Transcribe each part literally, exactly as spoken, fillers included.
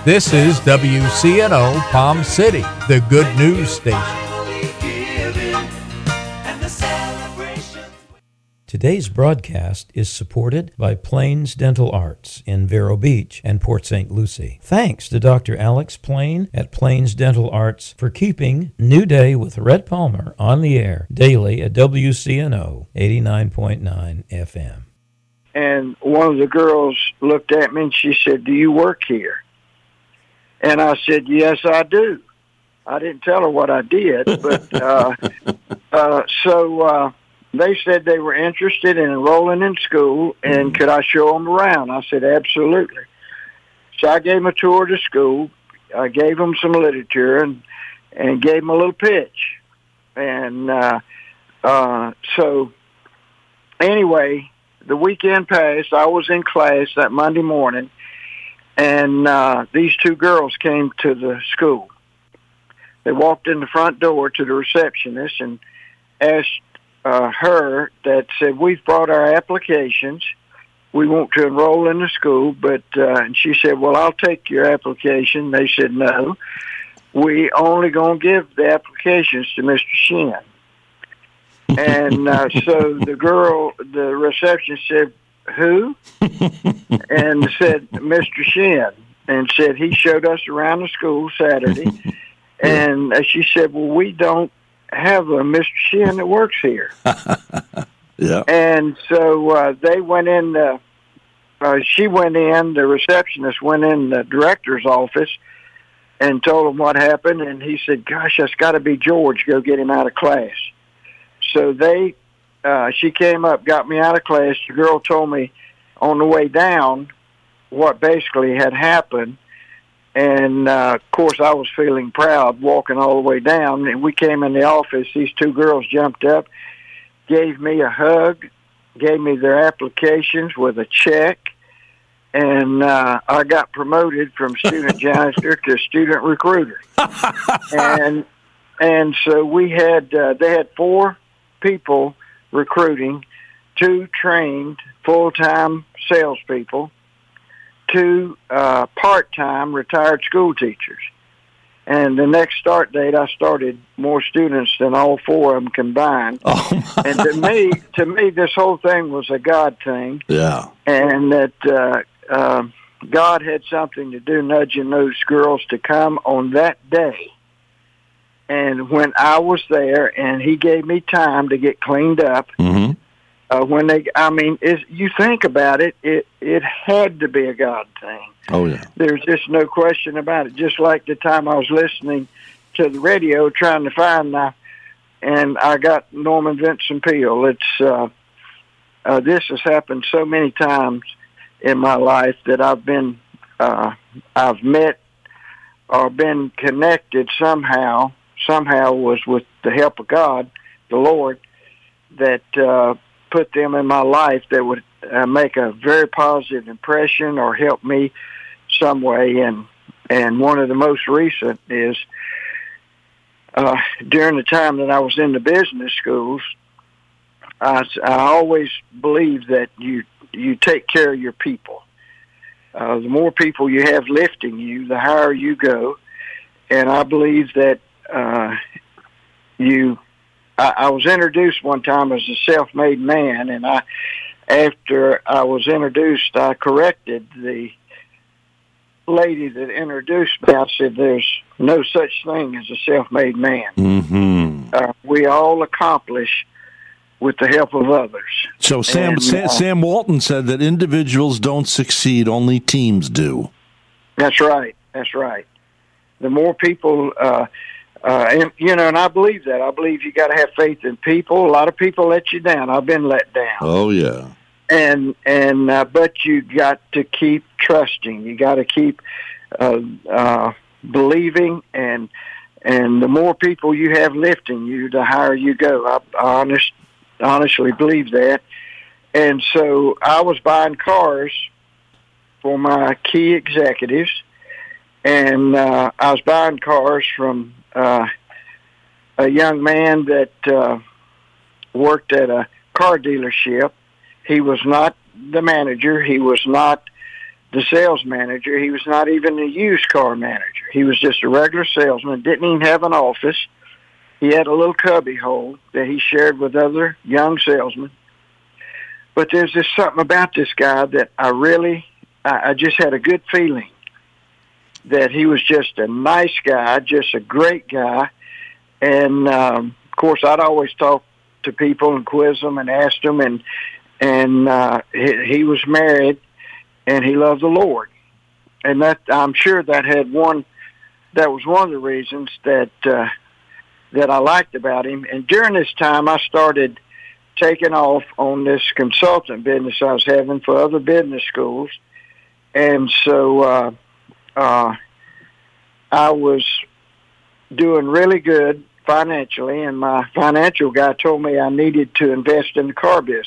This is W C N O Palm City, the good news station. Today's broadcast is supported by Plains Dental Arts in Vero Beach and Port Saint Lucie. Thanks to Doctor Alex Plain at Plains Dental Arts for keeping New Day with Red Palmer on the air daily at W C N O eighty-nine point nine F M. And one of the girls looked at me and she said, "Do you work here?" And I said, "Yes, I do." I didn't tell her what I did, but uh, uh, so uh, they said they were interested in enrolling in school, and could I show them around? I said, absolutely. So I gave them a tour to school. I gave them some literature and, and gave them a little pitch. And uh, uh, so anyway, the weekend passed. I was in class that Monday morning, and uh, these two girls came to the school. They walked in the front door to the receptionist and asked uh, her that said, "We've brought our applications. We want to enroll in the school." But uh, and she said, "Well, I'll take your application." They said, "No, we only going to give the applications to Mister Shin." And uh, so the girl, the receptionist said, "Who?" And said, "Mister Shin." And said, "He showed us around the school Saturday." And uh, she said, "Well, we don't have a Mister Shin that works here." Yeah. And so uh, they went in, uh, uh, she went in, the receptionist went in the director's office and told him what happened. And he said, "Gosh, that's got to be George. Go get him out of class." So they, uh, she came up, got me out of class. The girl told me on the way down what basically had happened. And, uh, of course, I was feeling proud walking all the way down. And we came in the office. These two girls jumped up, gave me a hug, gave me their applications with a check. And uh, I got promoted from student janitor to student recruiter. and and so we had, uh, they had four people recruiting, two trained full-time salespeople, two uh, part-time retired school teachers. And the next start date, I started more students than all four of them combined. Oh, and to me, to me, this whole thing was a God thing. yeah. And that uh, uh, God had something to do nudging those girls to come on that day. And when I was there, and he gave me time to get cleaned up, Mm-hmm. Uh, when they, I mean, is you think about it, it it had to be a God thing. Oh, yeah. There's just no question about it. Just like the time I was listening to the radio trying to find, uh, and I got Norman Vincent Peale. It's uh, uh, this has happened so many times in my life that I've been, uh, I've met or been connected somehow. Somehow was with the help of God, the Lord, that. Uh, put them in my life that would uh, make a very positive impression or help me some way. And, and one of the most recent is uh, during the time that I was in the business schools, I, I always believed that you, you take care of your people. Uh, the more people you have lifting you, the higher you go. And I believe that uh, you... I was introduced one time as a self-made man, and I, after I was introduced, I corrected the lady that introduced me. I said, "There's no such thing as a self-made man. Mm-hmm. Uh, we all accomplish with the help of others." So Sam, and, Sam, uh, Sam Walton said that individuals don't succeed, only teams do. That's right. That's right. The more people... Uh, Uh, and, you know, and I believe that. I believe you got to have faith in people. A lot of people let you down. I've been let down. Oh, yeah. And, and, uh, but you got to keep trusting. You got to keep, uh, uh, believing, and, and the more people you have lifting you, the higher you go. I, I honest, honestly believe that. And so I was buying cars for my key executives, and, uh, I was buying cars from, Uh, a young man that uh, worked at a car dealership. He was not the manager. He was not the sales manager. He was not even a used car manager. He was just a regular salesman, didn't even have an office. He had a little cubby hole that he shared with other young salesmen. But there's just something about this guy that I really, I, I just had a good feeling that he was just a nice guy, just a great guy. And, um, of course, I'd always talk to people and quiz them and ask them. And, and uh, he, he was married, and he loved the Lord. And that I'm sure that had one, that was one of the reasons that uh, that I liked about him. And during this time, I started taking off on this consultant business I was having for other business schools. And so uh, uh, I was doing really good financially, and my financial guy told me I needed to invest in the car business.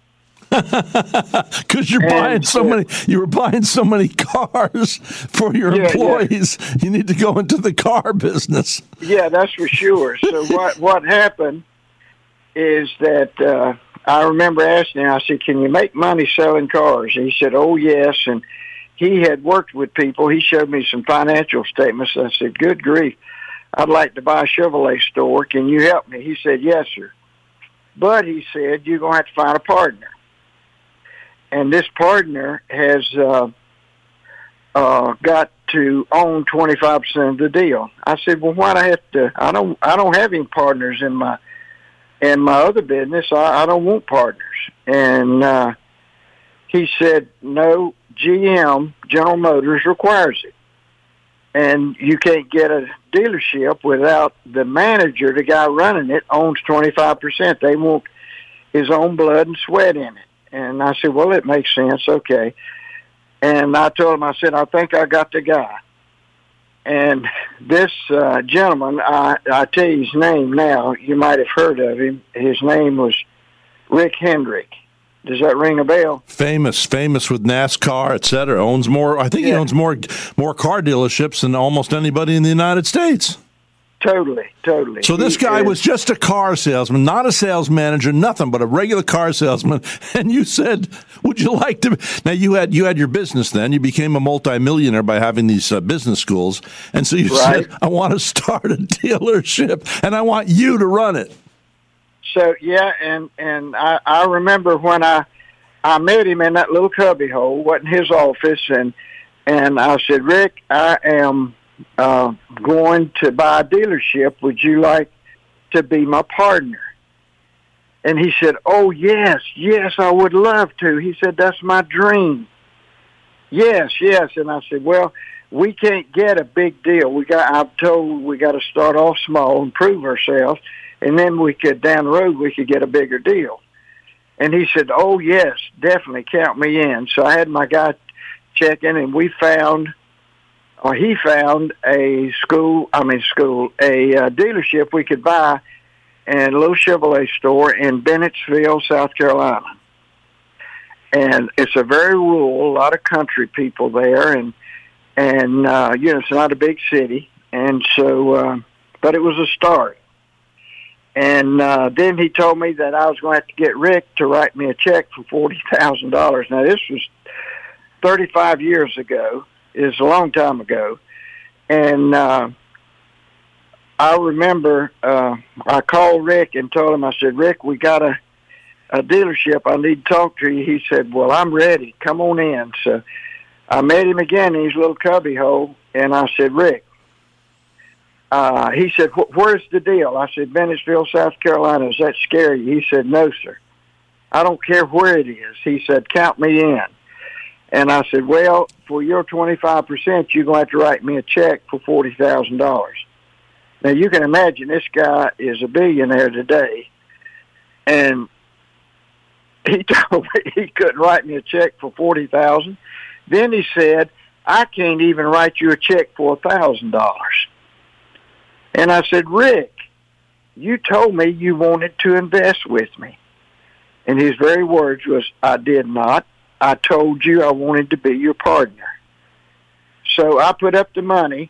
Because you're And, buying so uh, many, you were buying so many cars for your Yeah, employees. You need to go into the car business. Yeah, that's for sure. So what what happened is that uh, I remember asking him, I said, can you make money selling cars? And he said, oh, yes. And he had worked with people. He showed me some financial statements. I said, good grief, I'd like to buy a Chevrolet store. Can you help me? He said, yes, sir. But he said, you're going to have to find a partner. And this partner has uh, uh, got to own twenty-five percent of the deal. I said, well, why do I have to? I don't. I don't have any partners in my in my other business. I, I don't want partners. And uh, he said, no, G M, General Motors, requires it. And you can't get a dealership without the manager, the guy running it, owns twenty-five percent. They want his own blood and sweat in it. And I said, well, it makes sense. Okay. And I told him, I said, I think I got the guy. And this uh, gentleman, I, I tell you his name now. You might have heard of him. His name was Rick Hendrick. Does that ring a bell? Famous, famous with NASCAR, et cetera. Owns more. I think Yeah. he owns more more car dealerships than almost anybody in the United States. Totally, totally. So this He guy is- was just a car salesman, not a sales manager, nothing but a regular car salesman. And you said, "Would you like to?" Now you had you had your business. Then you became a multimillionaire by having these uh, business schools. And so you Right. said, "I want to start a dealership, and I want you to run it." So yeah, and and I, I remember when I I met him in that little cubby hole, wasn't his office, and and I said, Rick, I am uh, going to buy a dealership. Would you like to be my partner? And he said, oh yes, yes, I would love to. He said, that's my dream. Yes, yes, and I said, well, we can't get a big deal. We got. I'm told we got to start off small and prove ourselves. And then we could, down the road, we could get a bigger deal. And he said, oh, yes, definitely, count me in. So I had my guy check in, and we found, or he found a school, I mean school, a uh, dealership we could buy in a little Chevrolet store in Bennettsville, South Carolina. And it's a very rural, a lot of country people there, and, and uh, you know, it's not a big city. And so, uh, but it was a start. And uh, then he told me that I was going to have to get Rick to write me a check for forty thousand dollars. Now, this was thirty-five years ago. It's a long time ago. And uh, I remember uh, I called Rick and told him, I said, Rick, we got a, a dealership. I need to talk to you. He said, well, I'm ready. Come on in. So I met him again in his little cubby hole, and I said, Rick, Uh, he said, where's the deal? I said, Bennettsville, South Carolina. Does that scare you? He said, no, sir. I don't care where it is. He said, count me in. And I said, well, for your twenty-five percent, you're going to have to write me a check for forty thousand dollars. Now, you can imagine this guy is a billionaire today. And he told me he couldn't write me a check for forty thousand dollars. Then he said, I can't even write you a check for one thousand dollars. And I said, Rick, you told me you wanted to invest with me. And his very words was, I did not. I told you I wanted to be your partner. So I put up the money.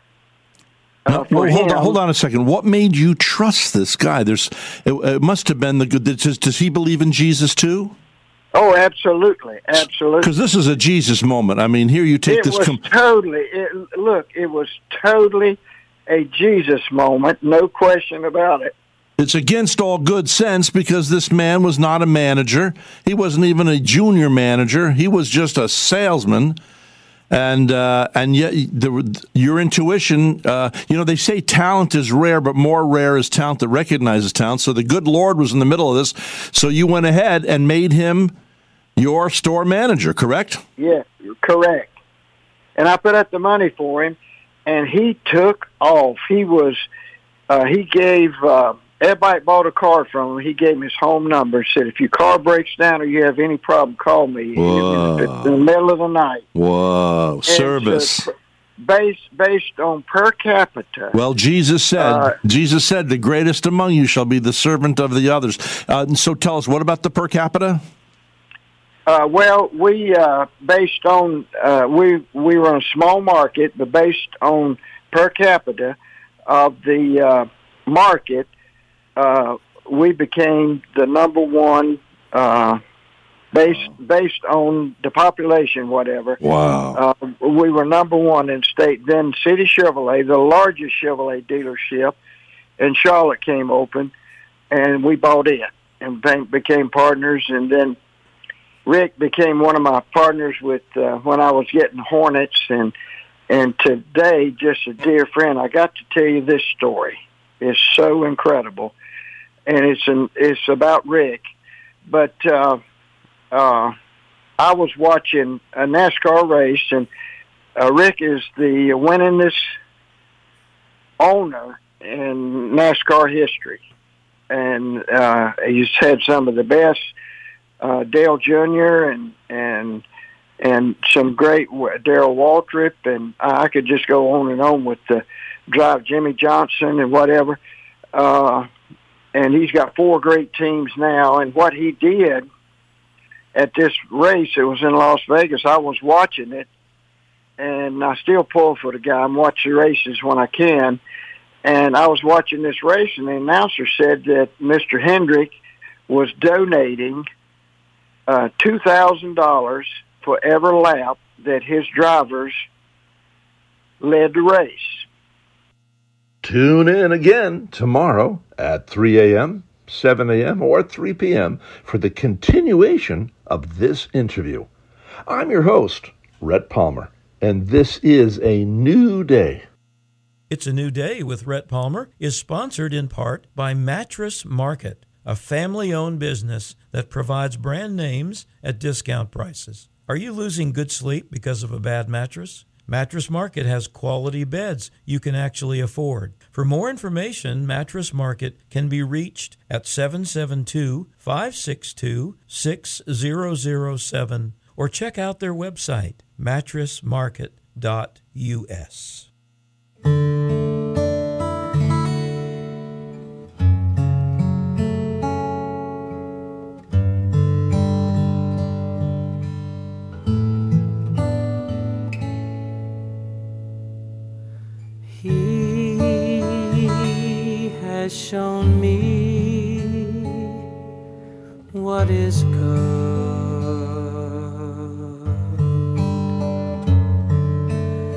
Uh, No, for well, hold him. on, hold on a second. What made you trust this guy? There's, it, it must have been the good. Does, does he believe in Jesus too? Oh, absolutely, absolutely. Because this is a Jesus moment. I mean, here you take it this. was Com- totally. It, look, it was totally a Jesus moment, no question about it. It's against all good sense because this man was not a manager. He wasn't even a junior manager. He was just a salesman. And uh, and yet, the, your intuition, uh, you know, they say talent is rare, but more rare is talent that recognizes talent. So the good Lord was in the middle of this. So you went ahead and made him your store manager, correct? Yeah, correct. And I put up the money for him, and he took off. He was, uh, he gave, uh, everybody bought a car from him. He gave him his home number, said, if your car breaks down or you have any problem, call me. Whoa. In the middle of the night. Whoa, and service. So, based, based on per capita. Well, Jesus said, uh, Jesus said, the greatest among you shall be the servant of the others. Uh, and so tell us, what about the per capita? Uh, well, we uh, based on uh, we we were in a small market, but based on per capita of the uh, market, uh, we became the number one uh, based based on the population, whatever. Wow! Uh, we were number one in state. Then City Chevrolet, the largest Chevrolet dealership in Charlotte, came open, and we bought it and became partners, and then Rick became one of my partners with uh, when I was getting Hornets, and and today, just a dear friend. I got to tell you this story. It's so incredible, and it's an, it's about Rick. But uh, uh, I was watching a NASCAR race, and uh, Rick is the winningest owner in NASCAR history, and uh, he's had some of the best. Uh, Dale Junior and and and some great Darrell Waltrip, and I could just go on and on with the drive Jimmy Johnson and whatever. Uh, and he's got four great teams now. And what he did at this race, it was in Las Vegas. I was watching it, and I still pull for the guy. I'm watching races when I can. And I was watching this race, and the announcer said that Mister Hendrick was donating Uh, two thousand dollars for every lap that his drivers led the race. Tune in again tomorrow at three a.m., seven a.m., or three p.m. for the continuation of this interview. I'm your host, Rhett Palmer, and this is a new day. It's a New Day with Rhett Palmer is sponsored in part by Mattress Market, a family-owned business that provides brand names at discount prices. Are you losing good sleep because of a bad mattress? Mattress Market has quality beds you can actually afford. For more information, Mattress Market can be reached at seven seven two, five six two, six zero zero seven or check out their website, mattress market dot u s. Shown me what is good.